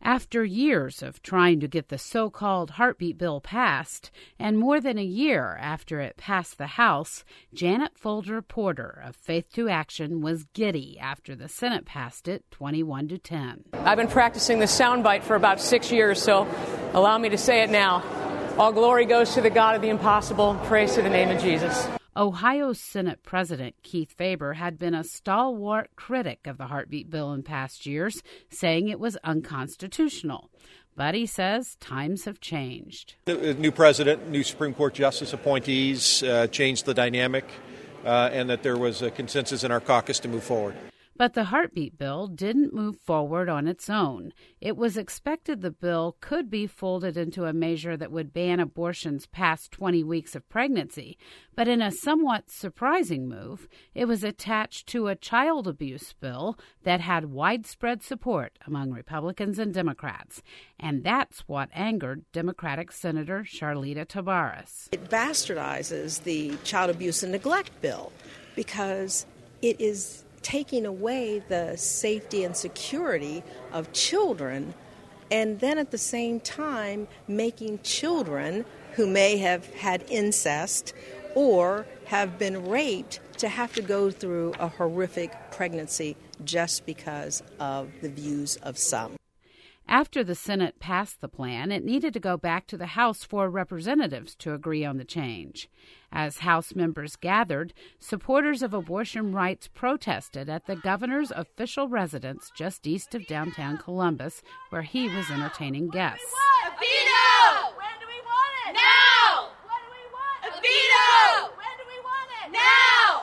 After years of trying to get the so-called heartbeat bill passed, and more than a year after it passed the House, Janet Folger Porter of Faith to Action was giddy after the Senate passed it 21-10. I've been practicing the soundbite for about 6 years, so allow me to say it now. All glory goes to the God of the impossible. Praise to the name of Jesus. Ohio Senate President Keith Faber had been a stalwart critic of the heartbeat bill in past years, saying it was unconstitutional. But he says times have changed. The new president, new Supreme Court justice appointees changed the dynamic, and that there was a consensus in our caucus to move forward. But the heartbeat bill didn't move forward on its own. It was expected the bill could be folded into a measure that would ban abortions past 20 weeks of pregnancy. But in a somewhat surprising move, it was attached to a child abuse bill that had widespread support among Republicans and Democrats. And that's what angered Democratic Senator Charlita Tabares. It bastardizes the child abuse and neglect bill because it is taking away the safety and security of children, and then at the same time making children who may have had incest or have been raped to have to go through a horrific pregnancy just because of the views of some. After the Senate passed the plan, it needed to go back to the House for representatives to agree on the change. As House members gathered, supporters of abortion rights protested at the governor's official residence just east of downtown Columbus, where he was entertaining guests. A veto! When do we want it? Now! What do we want? A veto! When do we want it? Now!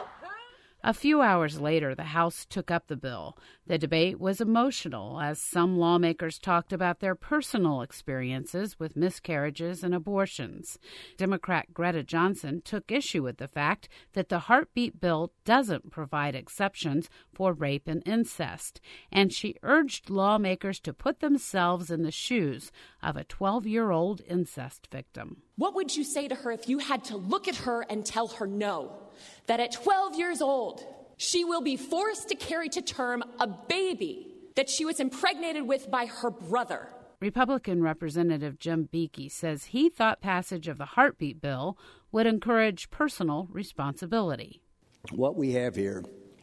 A few hours later, the House took up the bill. The debate was emotional as some lawmakers talked about their personal experiences with miscarriages and abortions. Democrat Greta Johnson took issue with the fact that the heartbeat bill doesn't provide exceptions for rape and incest, and she urged lawmakers to put themselves in the shoes of a 12-year-old incest victim. What would you say to her if you had to look at her and tell her no? That at 12 years old, she will be forced to carry to term a baby that she was impregnated with by her brother. Republican Representative Jim Beakey says he thought passage of the heartbeat bill would encourage personal responsibility. What we have here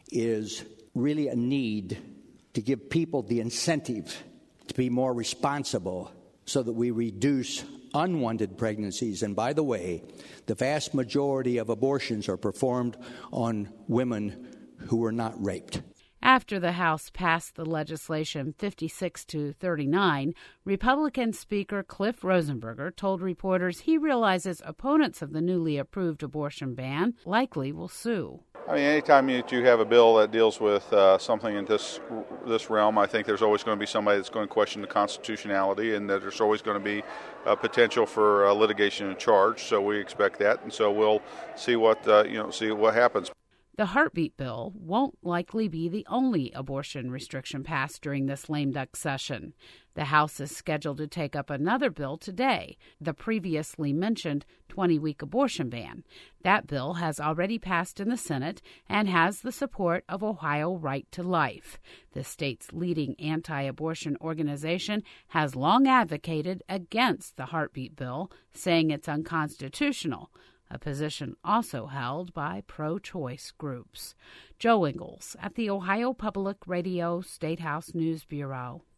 is really a need to give people the incentive to be more responsible so that we reduce unwanted pregnancies. And by the way, the vast majority of abortions are performed on women who were not raped. After the House passed the legislation 56-39, Republican Speaker Cliff Rosenberger told reporters he realizes opponents of the newly approved abortion ban likely will sue. I mean, anytime you have a bill that deals with something in this realm, I think there's always going to be somebody that's going to question the constitutionality, and that there's always going to be potential for litigation and charge. So we expect that, and so we'll see what happens. The heartbeat bill won't likely be the only abortion restriction passed during this lame duck session. The House is scheduled to take up another bill today, the previously mentioned 20-week abortion ban. That bill has already passed in the Senate and has the support of Ohio Right to Life. The state's leading anti-abortion organization has long advocated against the heartbeat bill, saying it's unconstitutional, a position also held by pro-choice groups. Joe Ingles at the Ohio Public Radio State House News Bureau.